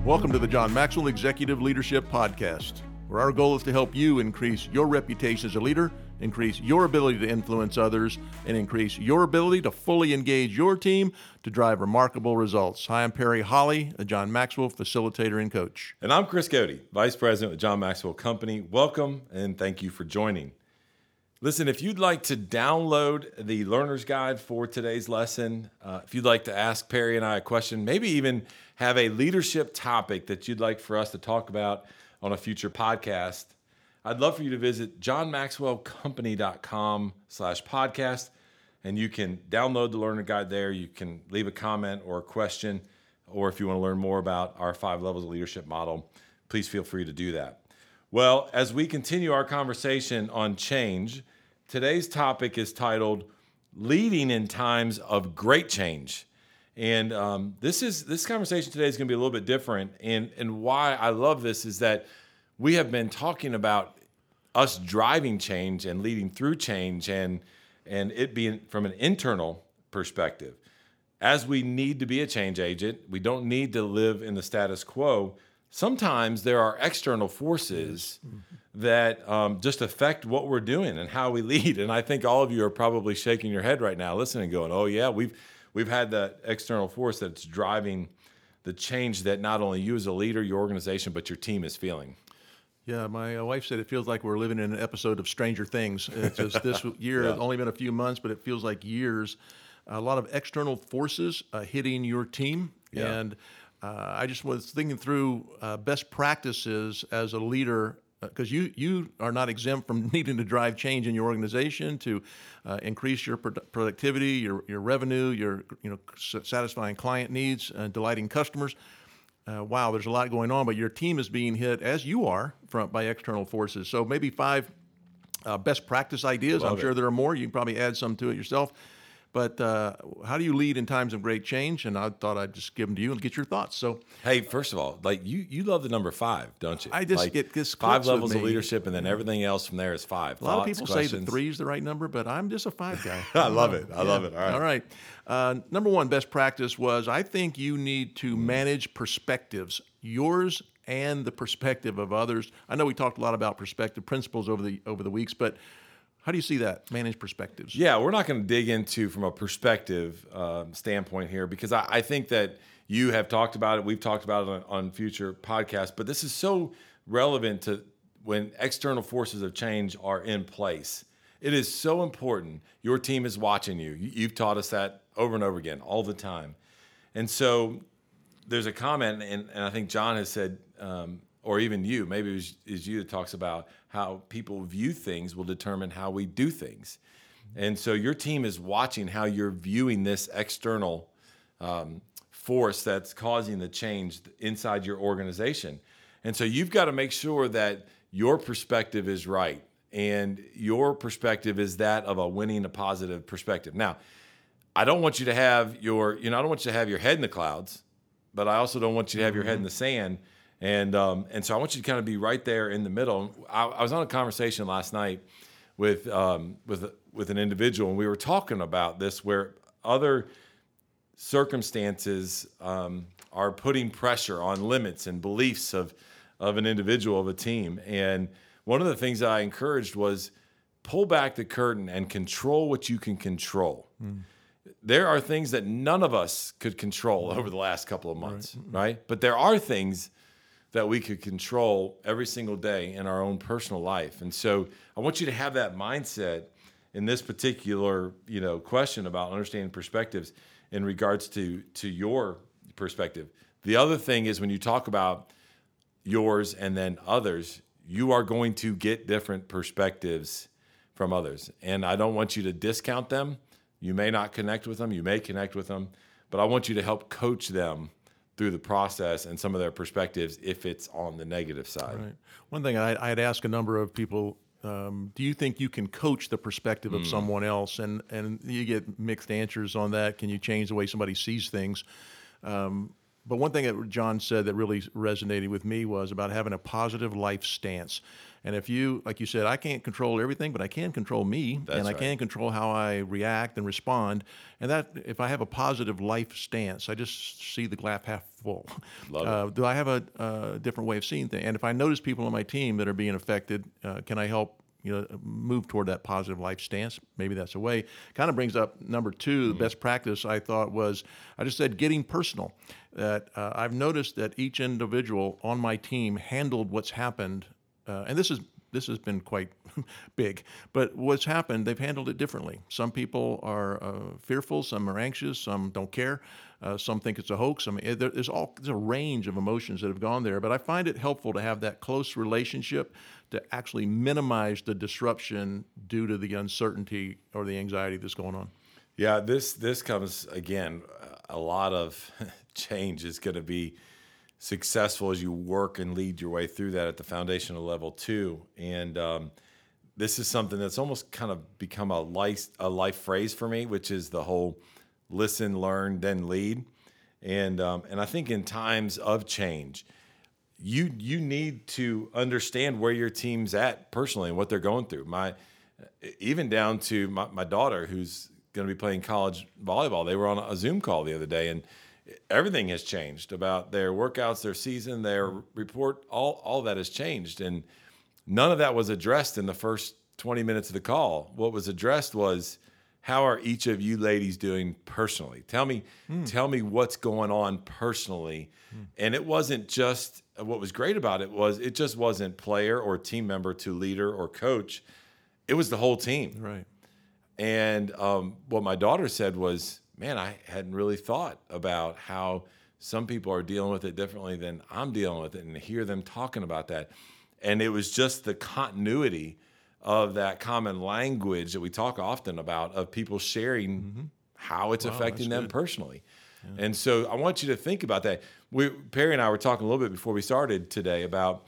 Welcome to the John Maxwell Executive Leadership Podcast, where our goal is to help you increase your reputation as a leader, increase your ability to influence others, and increase your ability to fully engage your team to drive remarkable results. Hi, I'm Perry Holly, a John Maxwell facilitator and coach. And I'm Chris Godey, Vice President with John Maxwell Company. Welcome, and thank you for joining. Listen, if you'd like to download the Learner's Guide for today's lesson, if you'd like to ask Perry and I a question, maybe even have a leadership topic that you'd like for us to talk about on a future podcast, I'd love for you to visit johnmaxwellcompany.com/podcast, and you can download the Learner Guide there. You can leave a comment or a question, or if you want to learn more about our 5 levels of leadership model, please feel free to do that. Well, as we continue our conversation on change, today's topic is titled Leading in Times of Great Change. And this conversation today is going to be a little bit different. And why I love this is that we have been talking about us driving change and leading through change and it being from an internal perspective. As we need to be a change agent, we don't need to live in the status quo. Sometimes there are external forces that just affect what we're doing and how we lead. And I think all of you are probably shaking your head right now, listening, going, "Oh yeah, we've had that external force that's driving the change that not only you as a leader, your organization, but your team is feeling." Yeah, my wife said it feels like we're living in an episode of Stranger Things. It's just this year, It's only been a few months, but it feels like years. A lot of external forces hitting your team. Yeah. And I just was thinking through best practices as a leader, because you are not exempt from needing to drive change in your organization to increase your productivity, your revenue, your satisfying client needs, delighting customers. Wow, there's a lot going on, but your team is being hit, as you are, by external forces. So maybe 5 best practice ideas. I'm sure there are more. You can probably add some to it yourself. But how do you lead in times of great change? And I thought I'd just give them to you and get your thoughts. So, hey, first of all, like you love the number 5, don't you? I just get this 5 levels of leadership, and then everything else from there is 5. A lot of people say that 3 is the right number, but I'm just a 5 guy. I love it. I love it. All right. Number 1 best practice was, I think you need to manage perspectives, yours and the perspective of others. I know we talked a lot about perspective principles over the weeks, but how do you see that, manage perspectives? Yeah, we're not going to dig into from a perspective standpoint here, because I think that you have talked about it. We've talked about it on future podcasts, but this is so relevant to when external forces of change are in place. It is so important. Your team is watching you. You've taught us that over and over again, all the time. And so there's a comment, and I think John has said, or even you, maybe it was you that talks about how people view things will determine how we do things. And so your team is watching how you're viewing this external force that's causing the change inside your organization. And so you've got to make sure that your perspective is right, and your perspective is that of a winning, a positive perspective. Now, I don't want you to have I don't want you to have your head in the clouds, but I also don't want you to have your head in the sand. And so I want you to kind of be right there in the middle. I was on a conversation last night with an individual, and we were talking about this, where other circumstances are putting pressure on limits and beliefs of an individual, of a team. And one of the things that I encouraged was pull back the curtain and control what you can control. There are things that none of us could control over the last couple of months, right? But there are things that we could control every single day in our own personal life. And so I want you to have that mindset in this particular, question about understanding perspectives in regards to your perspective. The other thing is, when you talk about yours and then others, you are going to get different perspectives from others. And I don't want you to discount them. You may not connect with them. You may connect with them. But I want you to help coach them through the process and some of their perspectives if it's on the negative side. Right. One thing I had asked a number of people, do you think you can coach the perspective of someone else? And you get mixed answers on that. Can you change the way somebody sees things? But one thing that John said that really resonated with me was about having a positive life stance. And if you, like you said, I can't control everything, but I can control me, That's and I right. can control how I react and respond. And that, if I have a positive life stance, I just see the glass half full. Love it. Do I have a different way of seeing things? And if I notice people on my team that are being affected, can I help? Move toward that positive life stance. Maybe that's a way. Kind of brings up number two. The best practice I thought was, I just said, getting personal. That I've noticed that each individual on my team handled what's happened, and this has been quite big. But what's happened, they've handled it differently. Some people are fearful, some are anxious, some don't care, some think it's a hoax. I mean, there's a range of emotions that have gone there. But I find it helpful to have that close relationship to actually minimize the disruption due to the uncertainty or the anxiety that's going on. Yeah, this comes again. A lot of change is going to be successful as you work and lead your way through that at the foundational level too. And this is something that's almost kind of become a life phrase for me, which is the whole listen, learn, then lead. And I think in times of change, you need to understand where your team's at personally and what they're going through. Even down to my daughter, who's going to be playing college volleyball. They were on a Zoom call the other day, and everything has changed about their workouts, their season, their report. All that has changed, and none of that was addressed in the first 20 minutes of the call. What was addressed was, how are each of you ladies doing personally? Tell me what's going on personally. And it wasn't just, what was great about it was, it just wasn't player or team member to leader or coach. It was the whole team. Right. And what my daughter said was, man, I hadn't really thought about how some people are dealing with it differently than I'm dealing with it, and to hear them talking about that. And it was just the continuity of that common language that we talk often about, of people sharing how it's affecting them personally. Yeah. And so I want you to think about that. Perry and I were talking a little bit before we started today about,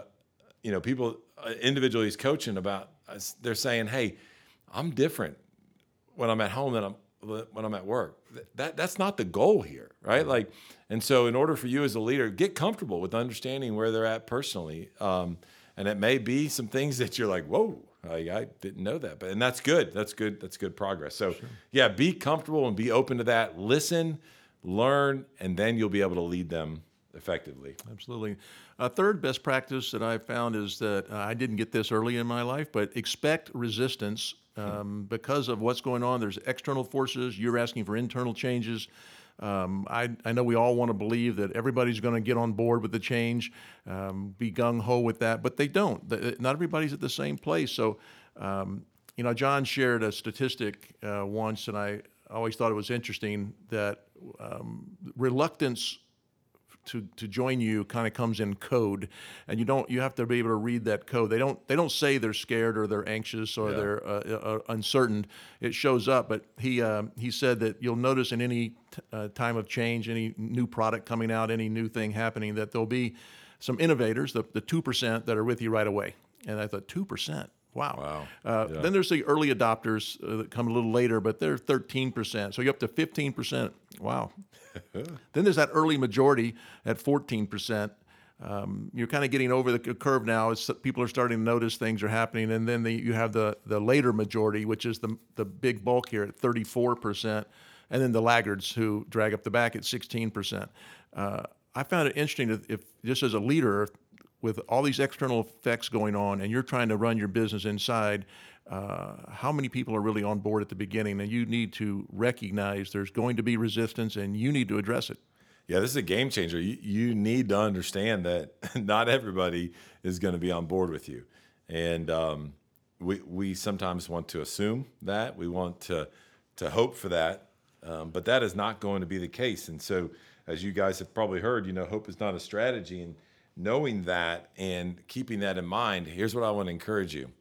people individually he's coaching about, they're saying, hey, I'm different when I'm at home than when I'm at work. That's not the goal here, right? Like, and so in order for you as a leader, get comfortable with understanding where they're at personally. And it may be some things that you're like, whoa, I didn't know that. And that's good. That's good progress. So yeah, be comfortable and be open to that. Listen, learn, and then you'll be able to lead them effectively. Absolutely. A third best practice that I've found is that I didn't get this early in my life, but expect resistance because of what's going on. There's external forces. You're asking for internal changes. I know we all want to believe that everybody's going to get on board with the change, be gung-ho with that, but they don't. Not everybody's at the same place. So, John shared a statistic once, and I always thought it was interesting that reluctance to join you kind of comes in code, and you have to be able to read that code. They don't say they're scared or they're anxious or they're uncertain. It shows up. But he said that you'll notice in any time of change, any new product coming out, any new thing happening, that there'll be some innovators, the 2% that are with you right away. And I thought, 2%. Wow. Then there's the early adopters that come a little later, but they're 13%. So you're up to 15%. Wow. Then there's that early majority at 14%. You're kind of getting over the curve now as people are starting to notice things are happening. And then you have the later majority, which is the big bulk here at 34%. And then the laggards who drag up the back at 16%. I found it interesting if just as a leader, with all these external effects going on, and you're trying to run your business inside, how many people are really on board at the beginning? And you need to recognize there's going to be resistance, and you need to address it. Yeah, this is a game changer. You need to understand that not everybody is going to be on board with you. And we sometimes want to assume that. We want to hope for that. But that is not going to be the case. And so, as you guys have probably heard, hope is not a strategy. And knowing that and keeping that in mind, here's what I want to encourage you.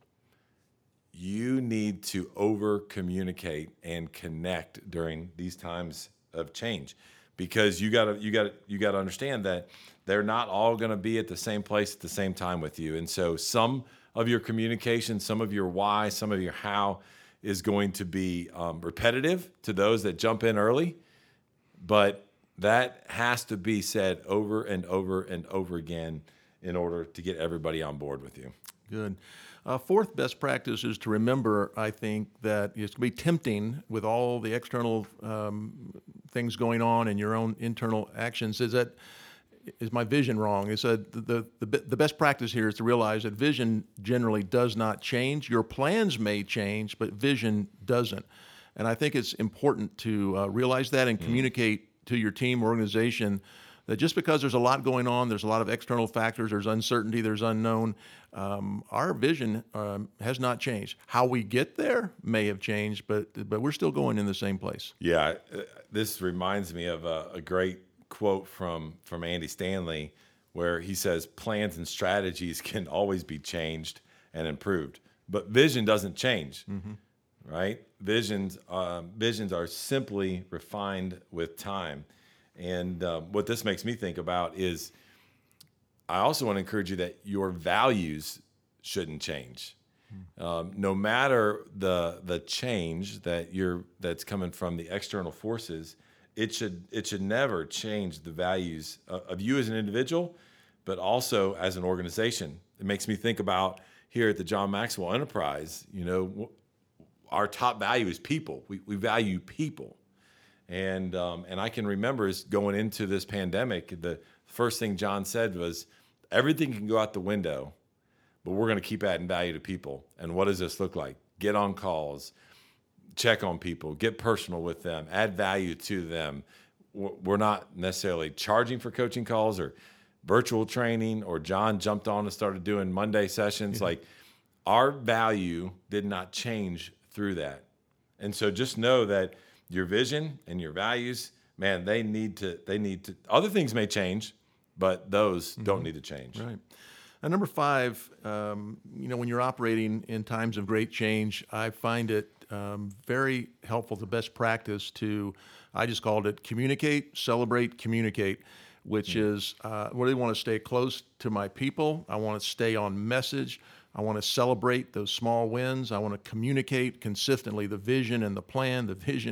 You need to over-communicate and connect during these times of change, because you got to understand that they're not all going to be at the same place at the same time with you. And so some of your communication, some of your why, some of your how is going to be repetitive to those that jump in early, but That has to be said over and over and over again in order to get everybody on board with you. Good. Fourth best practice is to remember, I think, that it's going to be tempting with all the external things going on and your own internal actions. Is my vision wrong? It's the best practice here is to realize that vision generally does not change. Your plans may change, but vision doesn't. And I think it's important to realize that and communicate to your team, organization, that just because there's a lot going on, there's a lot of external factors, there's uncertainty, there's unknown, our vision has not changed. How we get there may have changed, but we're still going in the same place. Yeah, this reminds me of a great quote from Andy Stanley, where he says plans and strategies can always be changed and improved, but vision doesn't change, right? Visions are simply refined with time. And what this makes me think about is I also want to encourage you that your values shouldn't change. No matter the change that's coming from the external forces, it should never change the values of you as an individual, but also as an organization. It makes me think about here at the John Maxwell Enterprise, our top value is people. We value people. And I can remember is going into this pandemic, the first thing John said was, everything can go out the window, but we're going to keep adding value to people. And what does this look like? Get on calls, check on people, get personal with them, add value to them. We're not necessarily charging for coaching calls or virtual training, or John jumped on and started doing Monday sessions. Like, our value did not change through that. And so just know that your vision and your values, man, they need to, other things may change, but those don't need to change. Right. And number 5, when you're operating in times of great change, I find it very helpful, the best practice I just called it communicate, celebrate, communicate, which is really want to stay close to my people. I want to stay on message. I want to celebrate those small wins. I want to communicate consistently the vision and the plan,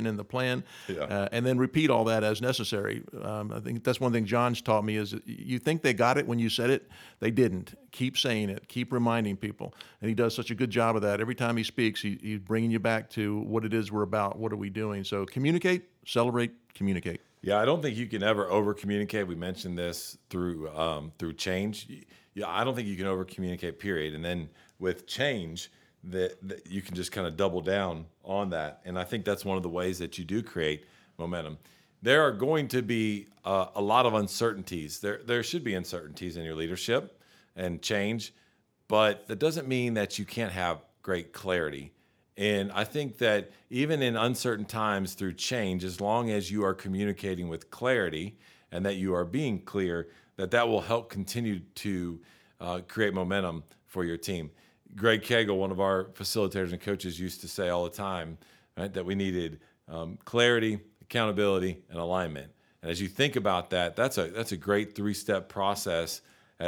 and then repeat all that as necessary. I think that's one thing John's taught me is you think they got it when you said it. They didn't. Keep saying it. Keep reminding people. And he does such a good job of that. Every time he speaks, he's bringing you back to what it is we're about. What are we doing? So communicate, celebrate, communicate. Yeah, I don't think you can ever over-communicate. We mentioned this through change. Yeah, I don't think you can over-communicate, period. And then with change, that you can just kind of double down on that. And I think that's one of the ways that you do create momentum. There are going to be a lot of uncertainties. There should be uncertainties in your leadership and change, but that doesn't mean that you can't have great clarity. And I think that even in uncertain times through change, as long as you are communicating with clarity and that you are being clear, that will help continue to create momentum for your team. Greg Cagle, one of our facilitators and coaches, used to say all the time, right, that we needed clarity, accountability, and alignment. And as you think about that, that's a great 3-step process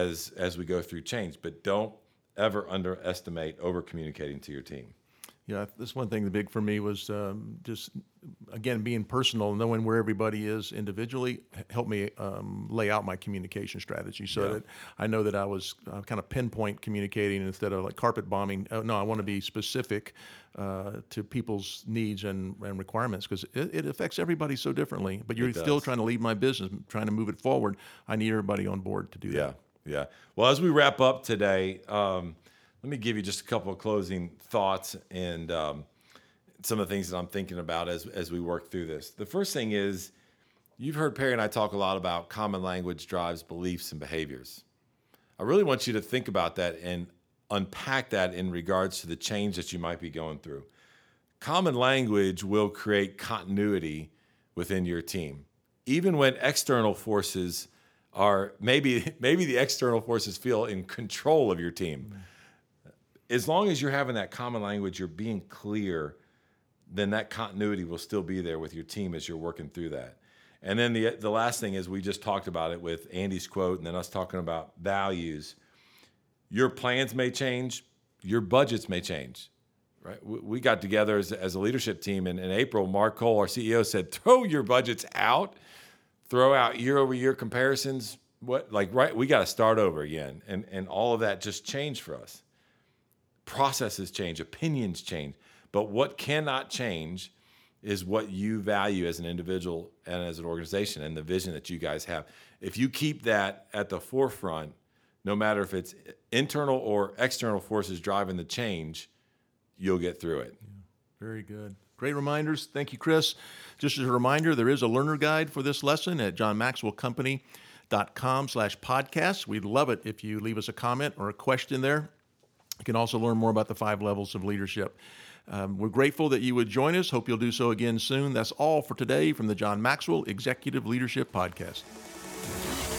as we go through change. But don't ever underestimate over-communicating to your team. Yeah, this one thing, the big for me was just, again, being personal, knowing where everybody is individually, helped me lay out my communication strategy so that I know that I was kind of pinpoint communicating instead of like carpet bombing. No, I want to be specific to people's needs and requirements because it affects everybody so differently. But you're still trying to lead my business, trying to move it forward. I need everybody on board to do that. Yeah. Well, as we wrap up today, let me give you just a couple of closing thoughts and some of the things that I'm thinking about as we work through this. The first thing is, you've heard Perry and I talk a lot about common language drives beliefs and behaviors. I really want you to think about that and unpack that in regards to the change that you might be going through. Common language will create continuity within your team. Even when external forces are, maybe the external forces feel in control of your team. As long as you're having that common language, you're being clear, then that continuity will still be there with your team as you're working through that. And then the last thing is, we just talked about it with Andy's quote and then us talking about values. Your plans may change, your budgets may change, right? We got together as a leadership team in April. Mark Cole, our CEO, said, throw your budgets out, throw out year-over-year comparisons, we got to start over again. And all of that just changed for us. Processes change, opinions change. But what cannot change is what you value as an individual and as an organization and the vision that you guys have. If you keep that at the forefront, no matter if it's internal or external forces driving the change, you'll get through it. Very good. Great reminders. Thank you, Chris. Just as a reminder, there is a learner guide for this lesson at johnmaxwellcompany.com/podcast. We'd love it if you leave us a comment or a question there. You can also learn more about the 5 levels of leadership. We're grateful that you would join us. Hope you'll do so again soon. That's all for today from the John Maxwell Executive Leadership Podcast.